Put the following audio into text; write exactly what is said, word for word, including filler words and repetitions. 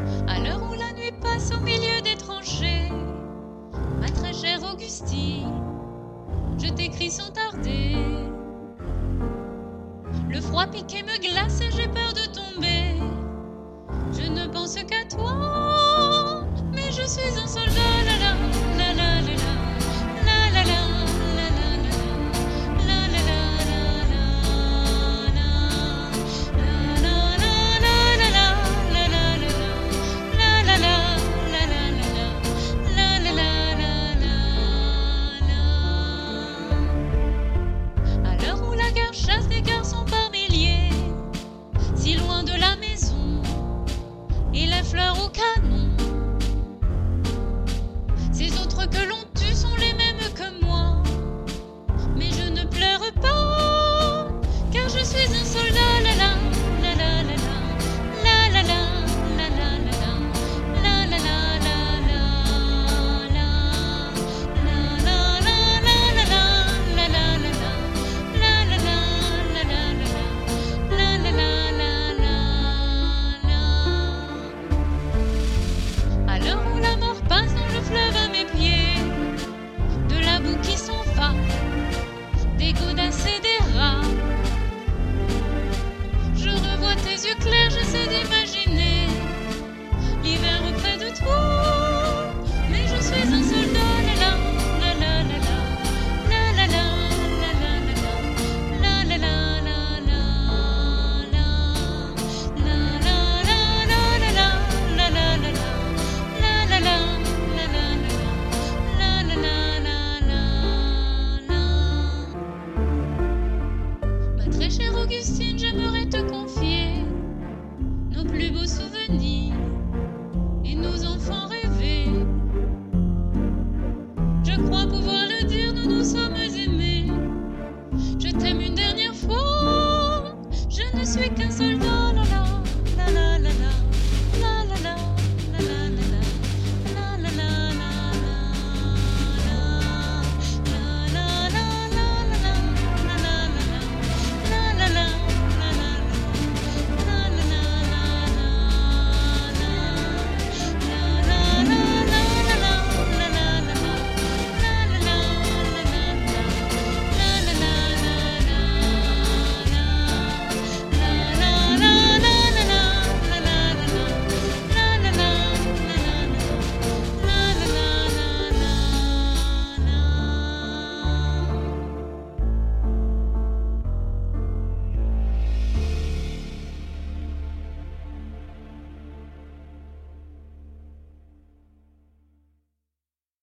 À l'heure où la nuit passe au milieu des tranchées, ma très chère Augustine, je t'écris sans tarder. Le froid pique et me glace et j'ai peur de tomber. Je ne pense qu'à toi, mais je suis un soldat. La la la la la la la la la. Chasse des garçons par milliers, si loin de la maison et la fleur au canon. Ces autres que l'on tue sont les mêmes que moi, mais je ne pleure pas, car je suis un soldat. La la la la la la la la la la la la la la la. Des godasses et des rats. Je revois tes yeux clairs, j'essaie d'imaginer l'hiver auprès de toi. Mais je suis un soldat. La la la la la la la la la la la la la Très chère Augustine, j'aimerais te confier nos plus beaux souvenirs et nous